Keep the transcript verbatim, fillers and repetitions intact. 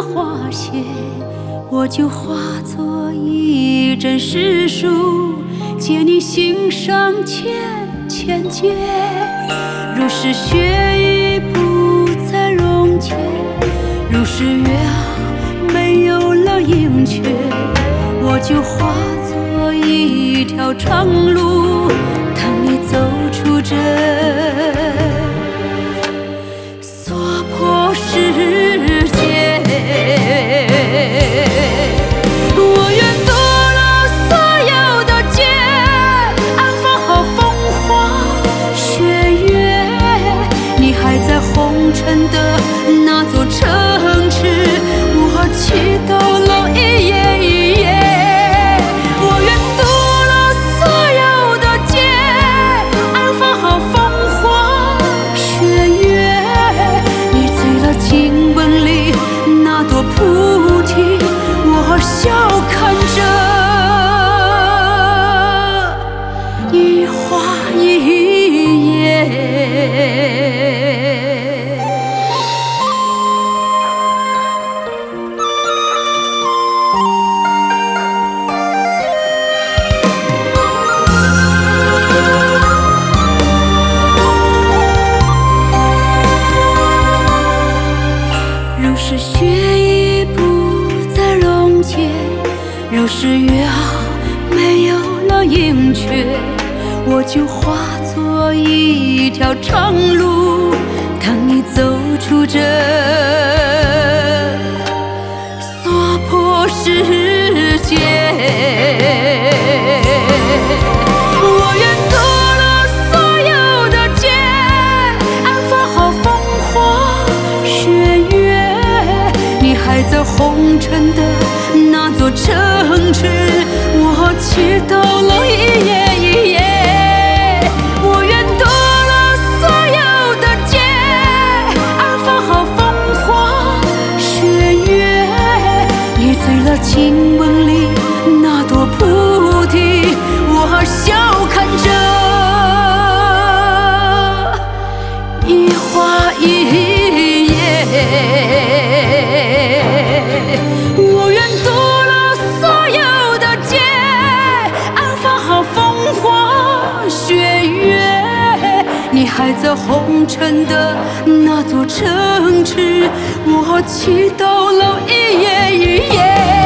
花谢，我就化作一针诗书，借你心上千千结。如是雪已不再溶解，如是月啊没有了盈缺，我就化作一条长路，等你走出这娑婆世界。我愿夺了所有的劫，安放好风花雪月，你还在红尘的那座城池，我祈祷了一夜一夜。我愿夺了所有的劫，安放好风花雪月，你醉了经文里那朵菩提，我笑看着一花一叶。如是雪已不再溶解，如是月啊没有了盈缺，我就化作一条长路，等你走出这娑婆世界。我愿夺了所有的劫，安放好风花雪月，你还在红尘的那座城池，我祈祷了一夜一夜。我愿夺了所有的劫，安放好风花雪月，你醉了经文里那朵菩提，我笑看着一花一叶。我愿夺了所有的劫，安放好风花雪月，你还在红尘的那座城池，我祈祷了一夜一夜。